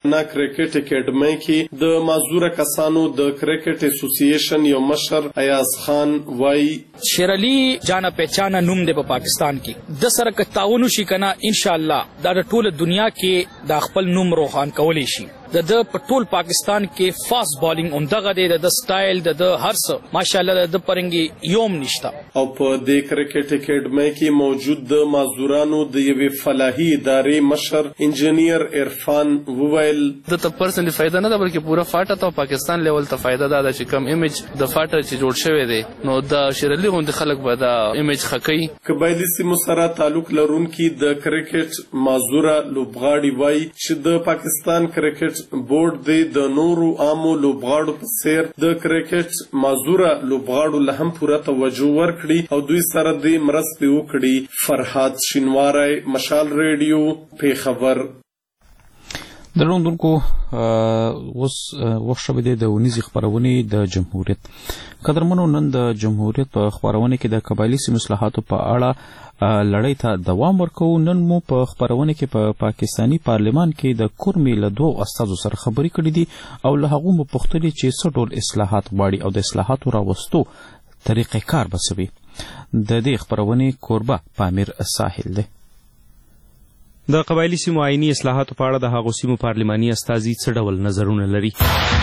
نا کرکټ اکیډمۍ کې د معذوره کسانو د کرکټ اسوسییشن یو مشر ایاز خان وایي شیر علي جانا پہچانا نوم دی په پاکستان کې د سره تعاون شي کنه ان شاء الله دا ټول دنیا کې د خپل نوم روښان کولی شي. د په ټول پاکستان کې فاست بالینګ اندغه دی د سټایل د هر څه ماشاءالله د پرنګي یوم نشته. او په دې کرکټ اکیډمۍ کې موجود د معذورانو د یوې فلاحي ادارې مشر انجینیر عرفان وویل د ته پرسنلی فائدہ نه ده بلکې پورا فاټه ته پاکستان لیول ته فائدہ ده چې کم ایمیج د فاټه چې جوړ شوی دی نو د شیر علي غوندې خلک به د ایمیج خکې قبایلی سیمو سره تعلق لرونکي د کرکټ معذوره لوبغاړي وایي چې د پاکستان کرکټ بورډ دی د نورو عامو لوبغاړو په څیر د کرکټ معذوره لوبغاړو له هم پوره توجه ورکړي او دوی سره د مرستې وکړي. فرحات شینواری، مشال ریډیو، پیښور. درنوونکو اوس وخت شوی دی د ونیزې خپرونې د جمهوریت. قدرمنو، نن د جمهوریت په خپرونه کې د قبایلي سیمو اصلاحاتو په اړه لړۍ ته دوام ورکوو. نن مو په خپرونه کې په پاکستاني پارلمان کې د کورمې له 2 استازو سره خبرې کړې دي او له هغو مو پوښتلي چې څه ډول اصلاحات غواړي او د اصلاحاتو راوستو طریقې کار به څه وي. د دې خپرونې کوربه پامیر ساحل دی. د قبایلي سیمو آئیني اصلاحاتو په اړه د هغو سیمو پارلماني استازي څه ډول نظرونه لري؟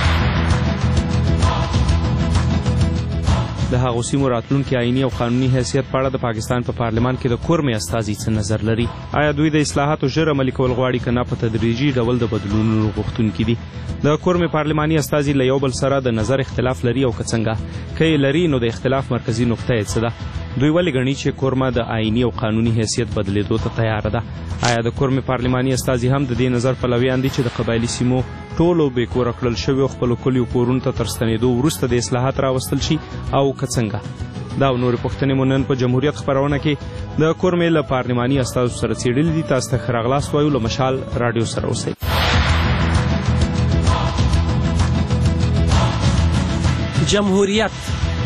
د هغو سیمو راتلونکي آئیني او قانوني حیثیت په اړه د پاکستان په پارلمان کې د کورمې استازي څه نظر لري؟ آیا دوی د اصلاحاتو ژر عملي کول غواړي که نه په تدریجي ډول د بدلونونو غوښتونکي دي؟ د کورمې پارلماني استازي له یو بل سره د نظر اختلاف لري او که څنګه؟ که یې لري نو د اختلاف مرکزي نقطه یې څه ده؟ دوی ولې ګڼي چې کورمه د آئیني او قانوني حیثیت بدلېدو ته تیاره ده؟ آیا د کورمې پارلماني استازي هم د دې نظر پلویان دي چې د قبایلي سیمو ټولو بې کوره کړل شویو خپلو کلیو کورونو ته تر ستنېدو وروسته د اصلاحات راوستل شي او که څنګه؟ دا او نورې پوښتنې مو نن په جمهوریت خپرونه کې د کورمې له پارلماني استازو سره څېړلي دي. تاسو ته ښه راغلاست وایو. له مشال راډیو سره اوسئ. جمهوریت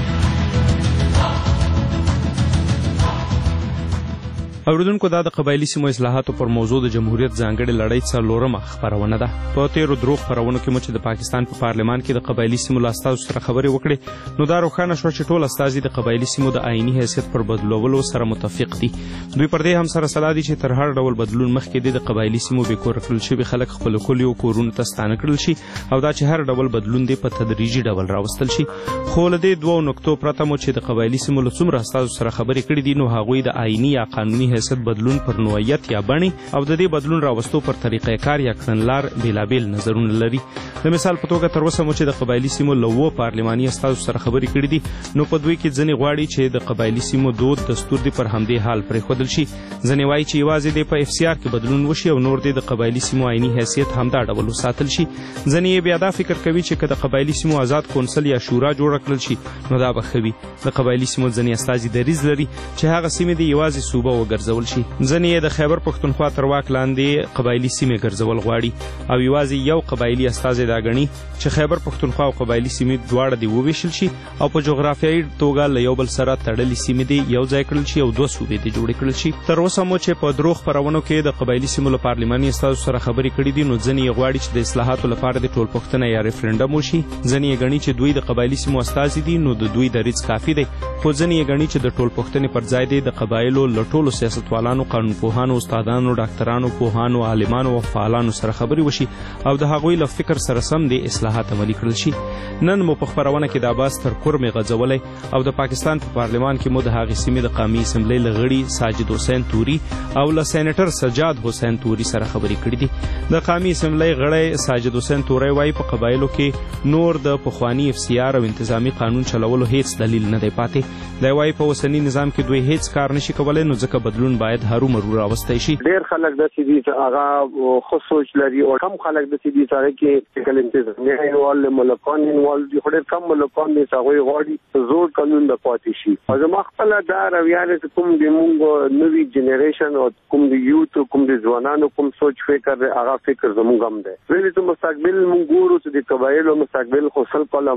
اوریدونکو، دا د قبایلي سیمو اصلاحاتو پر موضوع د جمهوریت ځانګړې لړۍ څلورمه خپرونه ده. په تېرو درو خپرونو کې مو چې د پاکستان په پارلمان کې د قبایلي سیمو له استازو سره خبرې وکړې نو دا روښانه شوه چې ټول استازي د قبایلي سیمو د آئیني حیثیت پر بدلولو سره متفق دي. دوی پر دې هم سره سلا دي چې تر هر ډول بدلون مخکې د قبایلي سیمو بې کوره کړل شوي خلک خپلو کلیو کورونو ته ستانه کړل شي او دا چې هر ډول بدلون دی په تدریجي ډول راوستل شي. خو له دې دوو نکتو پرته مو چې د قبایلي سیمو له څومره استازو سره خبرې کړې دي نو هغوی د آئیني یا قانوني حیثیت بدلون پر نوعیت یا بڼې او د دې بدلون راوستو پر طریقې کار یا کړنلار بېلابېل نظرونه لري. د مثال په توګه تر اوسه مو چې د قبایلي سیمو له 2 پارلماني استازو سره خبرې کړې دي نو په دوی کې ځینې غواړي چې د قبایلي سیمو دود دستور دې پر همدې حال پرېښودل شي. ځینې وایي چې یوازې دې په FCR کې بدلون وشي او نور دې د قبایلي سیمو آئیني حیثیت همدا ډول وساتل شي. ځینې یې بیا دا فکر کوي چې که د قبایلي سیمو آزاد کونسل یا شورا جوړه کړل شي نو دا به ښه وي. د قبایلي سیمو ځینې استازي دریځ لري چې هغه سیمې دې یوازې صوبه وګرځول شي. ځینې یې د خیبر پښتونخوا تر واک لاندې قبایلي سیمې ګرځول غواړي او یوازې یو قبایلي استازی دا ګڼي چې خیبر پښتونخوا او قبایلي سیمې دواړه دې وویشل شي او په جغرافیایي توګه له یو بل سره تړلې سیمې دې یو ځای کړل شي او 2 صوبې دې جوړې کړل شي. تر اوسه مو چې په درو خپرونو کې د قبایلي سیمو له پارلماني استازو سره خبرې کړې دي نو ځینې یې غواړي چې د اصلاحاتو لپاره د ټولپوښتنه یا ریفرنډم وشي. ځینې یې ګڼي چې دوی د قبایلي سیمو استازي دي نو د دوی دریځ کافي دی. خو ځینې یې ګڼي چې د ټولپوښتنې پر ځای د قبایلو له ټولو سیاستوالانو، قانونپوهانو، استادانو، ډاکټرانو، پوهانو، عالمانو او فعالانو سره خبرې وشي او د هغوی له فکر سره سم د اصلاحات عملي کړل شي. نن مو په خپرونه کې د عباس تر کورمې غځولی او د پاکستان په پارلمان کې مو د هغې سیمې د قامي اسمبلۍ له غړي ساجد حسین توري او له سینیټر سجاد حسین توري سره خبرې کړې دي. د قامي اسمبلۍ غړی ساجد حسین توري وایي په قبایلو کې نور د پخواني FCR او انتظامي قانون چلولو هیڅ دلیل نه دی پاتې. دی وایي په اوسني نظام کې دوی هیڅ کار نشي کولی نو ځکه بدلون باید هرومرو راوستی شي. ډېر خلک داسې دي چې هغه خو سوچ لري او کم خلک داسې دي چې هغه کې کله انتظامیه انوال ملکان انوال دي. خو ډېر کم ملکان دي چې هغوی غواړي زوړ قانون د پاتې شي. او زما خپله دا رویه ده چې کوم د مونږ نوي جنریشن او کوم د یوت کوم د ځوانانو کوم سوچ فکر دی هغه فکر زمونږ هم دی. ویلې چې مستقبل مونږ ګورو چې د قبایلو مستقبل خو سل کاله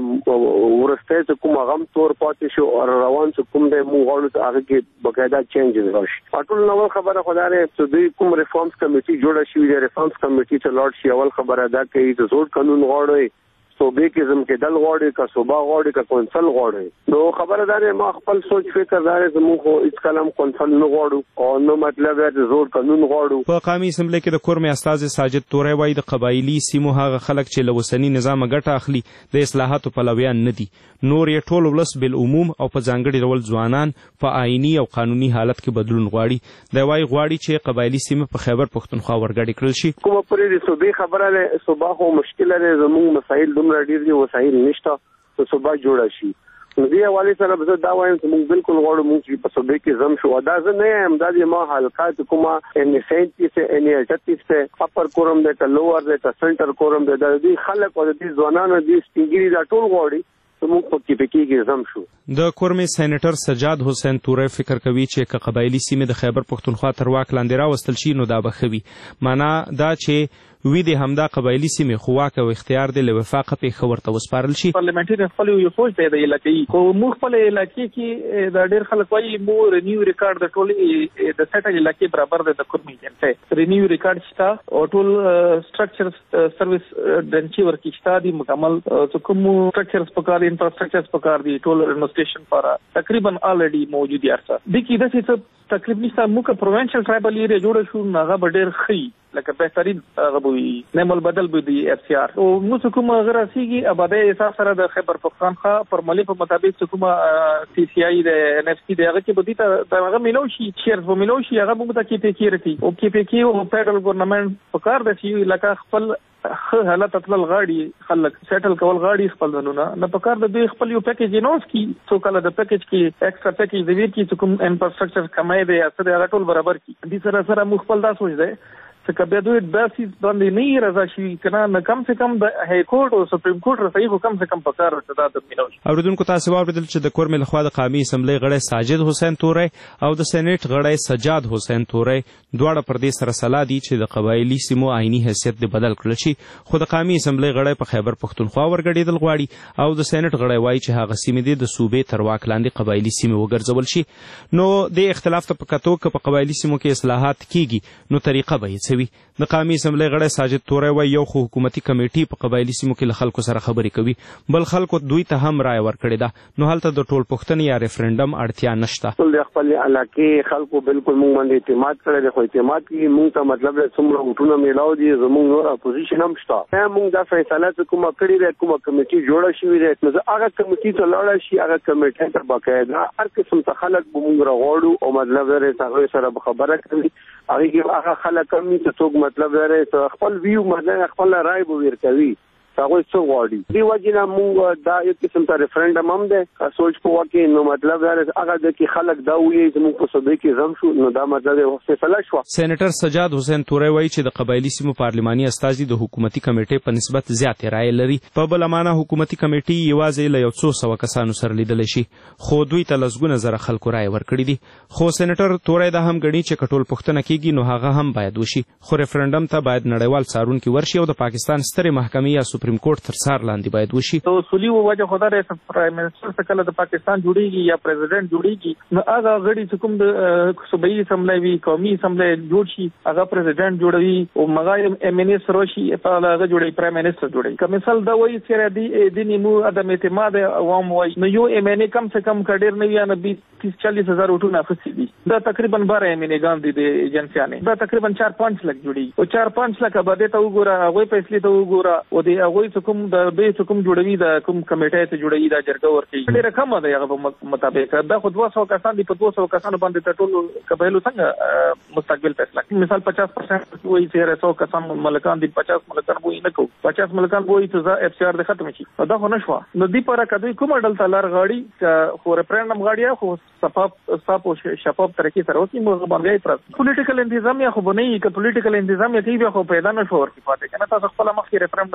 وروستی چې کوم هغه هم تور پاتې شو او روان چې کوم دی مونږ غواړو چې هغه کې باقاعده چینجز راشي ټول نو خبره خدای چې دوی کوم ریفارمز کمیټي جوړه شوې ده، ریفارمز کمیټي ته لاړ شي، اول خبره دا کوي چې زوړ قانون غواړي صوبې کې زم کې دل غواړي کا صوبا غواړي کا کونسل غواړي. نو خبره ده ما خپل سوچ فکر دار زموږ خو هیڅ کلام کونسل نه غواړو او نو مطلب دا زوړ قانون غواړو. په قومي اسمبلی کې د کورمې استاذ ساجد توري وایي د قبایلی سیمو هغه خلک چې له وسنی نظام ګټه اخلي د اصلاحاتو پلویان نه دي، نور یې ټول ولس بالعموم او په ځانګړي ډول ځوانان په آئینی او قانوني حالت کې بدلون غواړي. دی وایي غواړي چې قبایلی سیمه په خیبر پښتونخوا ورګډې کړل شي. کومه پرې د صوبې خبره ده، صوبا خو مشکل لري، زموږ مسایل دومره ډیر دي، وسایل نشته چې صوبا جوړه شي. نو دی حواله سره به دا وایم چې موږ بالکل غواړو موږ چې په صوبې کې زم شو. دا زه نه یم، دا د ما حلقات کومه ان 37 سے ان 38 سے اپر کورم ده ته لوور ده ته سنټر کورم ده، د دې خلک او د دې ځوانانو د سپینګری دا ټول غواړي موږ په کې پکې کې زم شو. د کورمې سېنیټر سجاد حسین توري فکر کوي چې که قبایلی سیمې د خیبر پښتونخوا تر واک لاندې راوستل شي نو دا به ښه وي. معنا دا چې وی د همدا قبایلی سیمې خو واک او اختیار د وفاق په خبر ته وسپارل شي. پارلیمنټري خپل یو سوچ دی د علاقې خو موږ خپل علاقې کې د ډېر خلک وایي مو رینیو ریکارډ د ټول د سټل علاقې برابر د کورمې جنته رینیو ریکارډ شته او ټول سټرکچر سرویس دنچي ورکیشته دي مکمل کوم سټرکچرز پکار انفراستراکچرز پکار دي ټول رینوویشن پر تقریبا الریډي موجود دي ارسه د کی د څه تقریبا موږ پروینشل ټرایبل ایریا جوړ شو هغه ډېر خي لکه بهترین غوي نمل بدل به دی اف سی آر او موږ کوم غراسيږي اباده اساس سره د خیبر پختونخوا پرملي په مطابق کوم سی سی آی د ان اف سی دغه کې بدی ته هغه ملو شي شیرز به ملو شي هغه موږ ته کې پی کې رتی او کې پی کې او فدرل ګورنمنت په کار د سی لکه خپل حالت تطلل غاړي خلک سیټل کول غاړي خپل دنونه نه په کار د دوی خپل یو پیکیج نوز کی څو کله د پیکیج کې ایکسترا پیکیج د ویر کې کوم انفراستراکچر کمای دی اثر هغه ټول برابر کی دي سره مخبل دا سوچ دی چې کبه دوی داسې باندې نه رضا شي کنه نه کم سے کم د های کورټ او سپریم کورټ رسېږي خو کم سے کم په کار ورته د مینو. اوریدونکو تاسو واوریدل چې د کورمې لخوا د قومي اسمبلی غړی ساجد حسین توري او د سېنیټ غړی سجاد حسین توري دواړه پر دې سره سلا دي چې د قبایلی سیمو آئینی حیثیت د بدل کړل شي، خو د قومي اسمبلی غړی په خیبر پښتونخوا ورګډېدل غواړي او د سېنیټ غړی وایي چې هغه سیمې د صوبې تر واک لاندې قبایلی سیمې وګرځول شي. نو د اختلاف ته په کتو کې په قبایلی سیمو کې اصلاحات کیږي نو طریقه به یې څه وي. د قومي اسمبلی غړی ساجد توري وایي یو خو حکومتي کمیټې په قبایلی سیمو کې له خلکو سره خبرې کوي، بل خلکو دوی ته هم رایه ورکړې ده، نو هلته د ټول پوښتنې یا ریفرنډم اړتیا نشته. ټول خپل علاقې خلکو بالکل موږ باندې اعتماد کړی دی، خو اعتماد کې موږ ته مطلب څومره وټونه میلاو دي زموږ نور اپوزیشن هم شته. موږ دا فیصله کومه کړې ده کومه کمیټې جوړه شوې ده نو هغه کمیټې ته لاړ شي، هغه کمیټې ته باقاعده هر قسم ته خلک به موږ راغواړو او مطلب هغه سره خبره کوي هغه خلک هم چې څوک مطلب خپل ویو مطلب خپل رائے به ورکوي هغه څو غواړي دی وجنه موږ دا یو قسم ته ریفرنډم هم ده سوچ په واکه نو مطلب دا هغه د کی خلک دا وایي چې موږ په صوبې کې زم شو نو دا مطلب فیصله شو. سېنیټر سجاد حسین توري وایي چې د قبایلی سیمو پارلماني استازي د حکومتي کمیټې په نسبت زیاتې رائے لري، په بل معنا حکومتي کمیټې یوازې له یو څو سو کسانو سره لیدل شي خو دوی ته لسګونه زره خلکو رائے ورکړي دي. خو سېنیټر توري دا هم غني چې کټول پښتنه کیږي نو هغه هم باید وشي، خو ریفرنډم ته باید نړیوال څارونکي ورشي او د پاکستان سترې محکمې یا سپریم کورټ تر څار لاندې باید وشي. تو اصولي وجه خدا رې پرایم منسٹر څخه د پاکستان جوړیږي یا پریزیدنت جوړیږي نو هغه غړي چې کوم د صوبایي اسمبلی وی قومي اسمبلی جوړ شي هغه پریزیدنت جوړوي او مغایم ایم ان اس روشي په هغه جوړي پرایم منسٹر جوړي. کوم مثال دا وایي چې د نیمو عدم اعتماد عوام وایي نو یو ایم ان کم سے کم کډیر نه یا 30-40 هزار وټونه اخستي دي، دا تقریبا 12 ایم ان ګان دي د ایجنسیانه، دا تقریبا 4-5 لک جوړي او 4-5 لک باندې ته وګوره هغه پیسې ته وګوره او د هغه کوم د به کوم جوړوي د کوم کمیټې ته جوړوي دا جرګه ورکړي ډېر کم ده هغه مطابق دا خو 200 کسان دي په 200 کسانو باندې ته ټول قبایلو څنګه مستقبل فیصله مثال 50% وایي چې 100 کسان ملکان دي 50 ملکان وایي نه کو 50 ملکان وایي چې اف سی آر د ختم شي دا خو نشو نو دی پر کدوې کوم ډول تلار غاړي خو ریفرنډم غاړي خو صفاپ او شفاف طریقې سره اوسې موږ باندې پر پولیټیکل انتظامیه خو بنئ ک پولیټیکل انتظامیه کې به خو پیدا نشو ورته پاتې کنه تاسو خپل مخکې ریفرنډم د پاکستان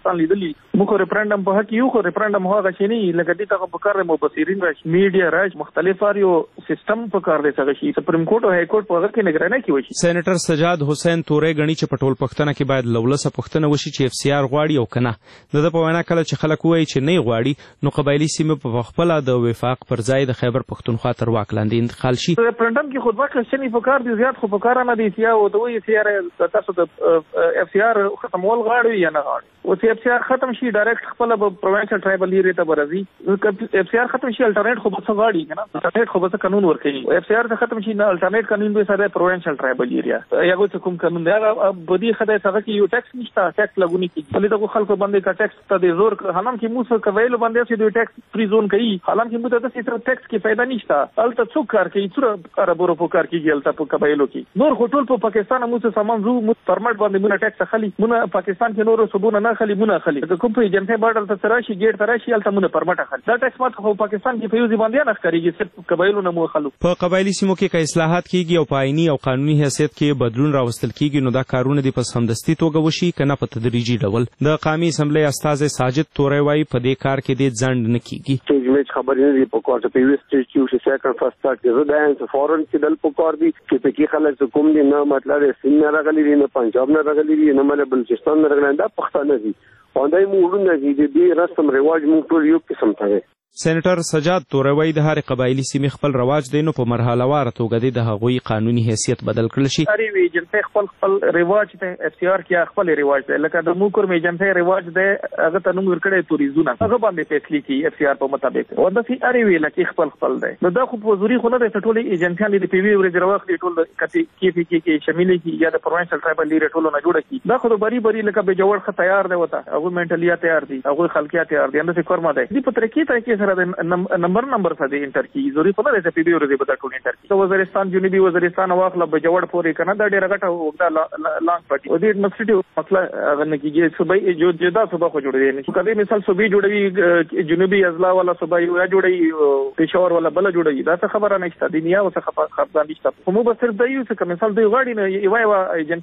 پاکستان لیدلی موږ ریفرندم په حق یو خو ریفرندم هغه شي نه لکه دې ته په کار مبصرین راشي میډیا راشي مختلف اړیو سیستم په کار دی څنګه شي سپریم کورټ او های کورټ په هغه کې نگراني کوي. سېنیټر سجاد حسین تورې غني چې په ټول پښتنه کې باید لولسه پښتنه وشي چې اف سی آر غواړي او کنه د په وینا کله چې خلک وایي چې نه غواړي نو قبایلی سیمه په خپل د وفاق پر ځای د خیبر پښتونخوا تر واک لاندې انتقال شي. ریفرندم کې خود واکه شنی په کار دی زیات خو په کار نه دی سیا او د وی سی آر تاسو د اف سی آر ختمول غواړي یا نه غواړي او چې اف سی آر ختم شي ډایرکټ خپل پروینشل ټرایبل ایریا ته برازي اف سی آر ختم شي الټرنیټ خو به غواړي کنه الټرنیټ خو به قانون ورکړي اف سی آر ختم شي نه الټرنیټ قانون به سره پروینشل ټرایبل ایریا یو څه کوم قانون دی هغه بدی خدای څنګه کې یو ټیکس نشته ټیکس لګونی کی بلې د خلکو باندې کا ټیکس ته د زور حالم کې موږ کویل باندې چې دوی ټیکس فری زون کوي حالم کې موږ د څه ټیکس کې फायदा نشته الته څوک کار کوي څوره عربو په کار کې الته په قبایلو کې نور ټول په پاکستان موږ سامان زو پرمټ باندې موږ ټیکس خلی موږ پاکستان کې نور صوبونه نه خلی موږ خلی د کوم په جنته بارډر ته تراشي ګیټ تراشي الته موږ پرمټ خلی دا ټیکس ماته په پاکستان کې په یوزي باندې نه ښکاریږي صرف قبایلو نه مو خلو په قبایلی سیمو کې که اصلاحات کیږي او په آئینی او قانوني حیثیت کې بدلون راوستل کیږي نو دا کارونه د پس همدستي توګه وشي کنه په تدریجي ډول. د قومي اسمبلی استاد ساجد تورې وايي په دې کار کې د ځند نه کیږي چې خبرې نه دی په کار ته پیوست چې سیکنډ فرست سټارټ کې زه د فورن کې دل په کار دي چې په کې خلک کوم دي نه مطلب سین نه راغلي دي نه پنجاب نه راغلي دي نه مله بلوچستان نه راغلي دا پښتانه دي باندې موږ نه دي د رسم رواج موږ ټول یو قسم ته. سېنیټر سجاد تورې وايي د هر قبایلی سیمې خپل رواج دی نو په مرحله وار توګه د هغوی قانوني حیثیت بدل کړل شي. هر وی جنته خپل رواج ته اف سی آر کې خپل رواج دی لکه د موکر می جنته رواج دی هغه ته نوم ورکړی توریزونه هغه باندې فیصله کی اف سی آر په مطابق او د سی هر وی لکه خپل دی نو دا خو په زوري خو نه د ټولې ایجنټان د پی وی ورځ راوخ دی ټول کتی کې شامل کی یا د پروینشل ټرایبل ایریا ټول نه جوړ کی دا خو د بری لکه به جوړ خ تیار دی وته هغه منټلیا تیار دي هغه خلکیا تیار دي اندازې کورما دی د پترکی ته کې سره نمبر څه دی انټر کی ضروري په نه د پی بي ورځي په ټول انټر کی وزیرستان جنوبي وزیرستان واخله بجوړ پورې کنه دا ډیره غټه وګدا لانګ پټي او دې یونیورسيټي مسله هغه نه کیږي صوبای جو جدا صوبا خو جوړوي نه کله مثال صوبي جوړوي جنوبي اضلاع والا صوبای یو جوړي پېښور والا بل جوړي دا څه خبره نشته دنیا او څه خبره نشته مو به صرف د یو څه مثال دی غاړي نه یو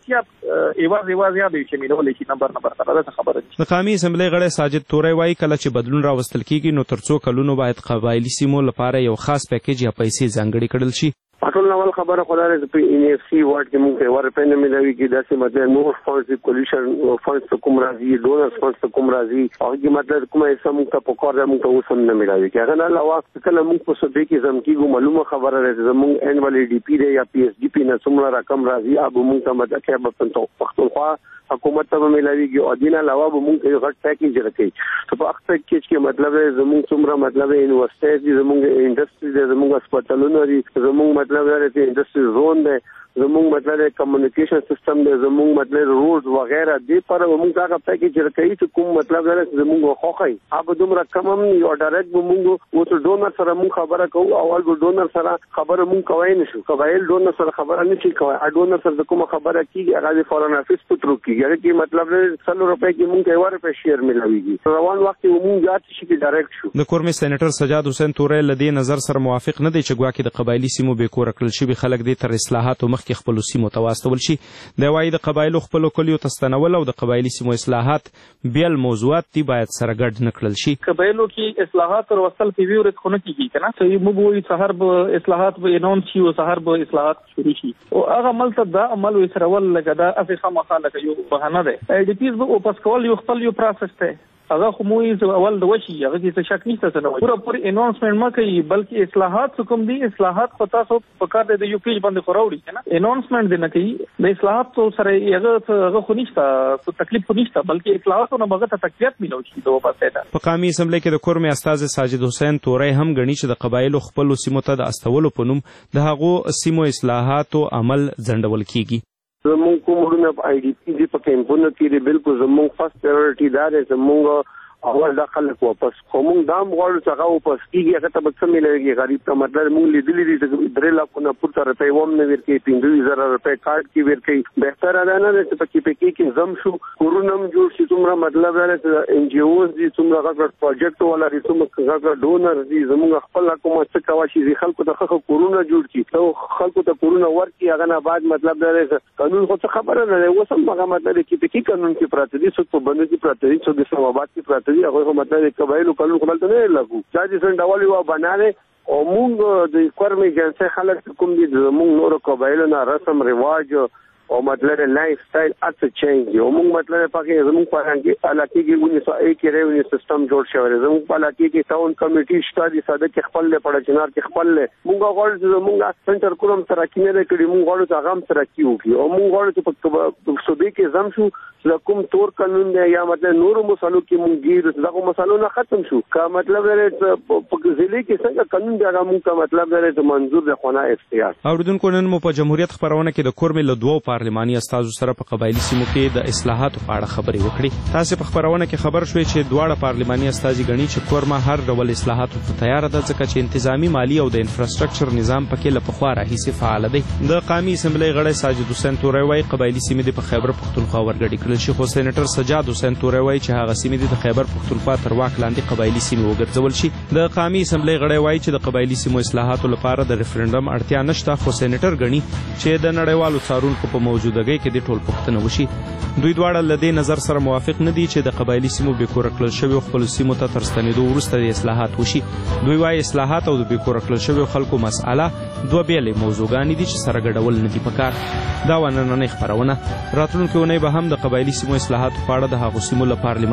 ایجنسیا ایواز یا به شاملول شي نمبر دا خبره ده. د قومي اسمبلی غړی ساجد تورې وايي کله چې بدلون راوستل کیږي نو ترڅو کلونو باید قبایلی سیمو لپاره یو خاص پیکیج یا پیسې ځانګړي کړل شي. ټول نوول خبره خدای په ان اف سی وارد کې موږ ورپنه ملوي کې داسې مطلب نو فاندز کولیشن فاندز کوم راځي ډونر فاندز کوم راځي او کې مطلب کومه سم ته په کار موږ ته وسم نه ملوي کې هغه نه علاوه کله موږ په سبې کې زم کېږو معلومه خبره ده زموږ انوال ډي پی دی یا پی ایس ډي پی نه څومره رقم راځي اب موږ ته مطلب کې په پښتونخوا حکومت ته ملويږي او دینه علاوه به موږ یو غټ پیکیج راکړي ته په اخته کې مطلب زموږ څومره مطلب یونیورسيټي دي زموږ انډستری دي زموږ هسپتالونه دي زموږ مطلب د انډستری زون دی زموږ مطلب کمیونیکیشن سیستم دی زموږ مطلب روډز وغیرہ دی پر موږ هغه پیکیج راکړي چې کوم مطلب زموږ خوخی اب دومره کم هم یو ډایرکټ به موږ او ډونر سره موږ خبره کوو اول به ډونر سره خبره موږ کوي نشو قبایل ډونر سره خبره نشي کوي ډونر سره کوم خبره کیږي هغه فورن افیس پټرو کیږي چې مطلب 100 روپے کې موږ 1 روپے شیر ملويږي روان وخت موږ یاد شي کې ډایرکټ شو. د کورمي سېنیټر سجاد حسین تورې لدی نظر سره موافق نه دی چې ګواکې د قبایلی سیمو به کور کړل شي خلک دې تر اصلاحات مخکې خپل سیمو ته واستول شي. د وای د قبایلو خپل کلیو تستنول او د قبایلی سیمو اصلاحات بیل موضوعات دی باید سره ګډ نکړل شي. قبایلو کې اصلاحات او وصل په ویورت خونه کیږي کنه چې موږ وایي سحر به اصلاحات به اناونس شي او سحر به اصلاحات شروع شي او هغه عمل ته دا عمل وسرول لګا دا افیخه مخاله یو بهانه ده ډي پی او پس کول یو خپل یو پروسس ته هغه خو موږ اول د وشي هغه کې څه شک نشته نه پورا پوری اناونسمنت ما کوي بلکې اصلاحات کوم دي اصلاحات پتا سو په کار د یو پیج باندې خوراوړي کنه اناونسمنت نه کوي د اصلاحات تو سره هغه خو نشته څه تکلیف خو نشته بلکې اصلاحات نه مغه ته تکلیف ملو شي دوه پاسه ده. په قومي اسمبلی کې د کورمي استاد ساجد حسین تورې هم غني چې د قبایلو خپل سیمو ته د استولو په نوم د هغو سیمو اصلاحات او عمل ځندول کیږي. زموږ کومونه آی ډي پی دي په کیمپونو کې بالکل زموږ فرست پرایورټي دا ده زموږ اول دا خلک واپس کوم دام غواړو چې هغه واپس کیږي هغه ته به څه ملويږي غریب ته مطلب موږ لیدلې دي 3 لک نه پورته روپۍ ووم نه ورکړي 15,000 روپۍ کارت کې ورکړي بهتره ده نه چې پکې کې زم شو کورونم جوړ شي څومره مطلب دا چې ان جی اوز دي څومره غږ پروجیکټ ولا دي څومره ډونر دي زموږ خپل کومه څه کوي چې خلکو ته کورونه جوړ کړي نو خلکو ته کورونه ورکړي هغه نه بعد مطلب دا قانون خو څه خبره نه ده اوس هم هغه مطلب کې قانون کې پراته دي څه په بند کې پراته دي څه د اسلامآباد کې پراته دي هغه مطلب قبایلو قانون خپل ته نه لګو دا چې ډول یو بناله او موږ د کورمې جنسه خلک کوم دي موږ نور قبایلو نه رسم رواج او مطلب لایف سټایل اته چینج او موږ مطلب پکې زموږ په هغه علاقې کې 1901 کې ریونی سیستم جوړ شوی زموږ په علاقې کې ټاون کمیټي شته دي ساده کې خپل له پړ چنار کې خپل له موږ غواړو چې موږ سنټر کوم سره کې نه کړی موږ غواړو چې هغه سره کیږي او موږ غواړو چې په صوبې کې زم شو چې کوم تور قانون دی یا مطلب نور مسالو کې موږ ګیر دغه مسالو نه ختم شو کا مطلب لري په ضلع کې څنګه قانون دی هغه موږ مطلب لري منظور د خونه اختیار اوریدونکو نن مو په جمهوریت خبرونه کې د کورمې له دوه پارلماني استازو سره په قبایلی سیمو کې د اصلاحاتو په اړه خبرې وکړې تاسو په خبرونه کې خبر شوي چې دواړه پارلماني استازي غني چې کورما هر ډول اصلاحاتو ته تیار ده ځکه چې انتظامی مالی او د انفراستراکچر نظام پکې له پخوا راهیسې فعال دی د قومي اسمبلی غړی ساجد حسین توري وايي قبایلی سیمې د خیبر پختونخوا ورګډې کړل شي خو سېنیټر سجاد حسین توري وايي چې هغه سیمې د خیبر پختونخوا تر واک لاندې قبایلی سیمې وګرځول شي د قومي اسمبلی غړی وايي چې د قبایلی سیمو اصلاحاتو لپاره د ریفرندم اړتیا نشته خو سېنیټر غني چې د نړیوالو څارونکو په موجودګۍ کې د ټول پښتنه وشي دوی دواړه له دې نظر سره موافق نه دي چې د قبایلی سیمو بې کوره کړل شویو خپل سیمو ته تر ستنېدو وروسته د اصلاحات وشي دوی وايي اصلاحات او د بې کوره کړل شویو خلکو مسأله دوه بیلې موضوعګانې دي چې سره ګډول نه دي پکار دا نننۍ خبرونه راتلونکې اونۍ به هم د قبایلی سیمو اصلاحاتو په اړه د هغو سیمو له پارلمان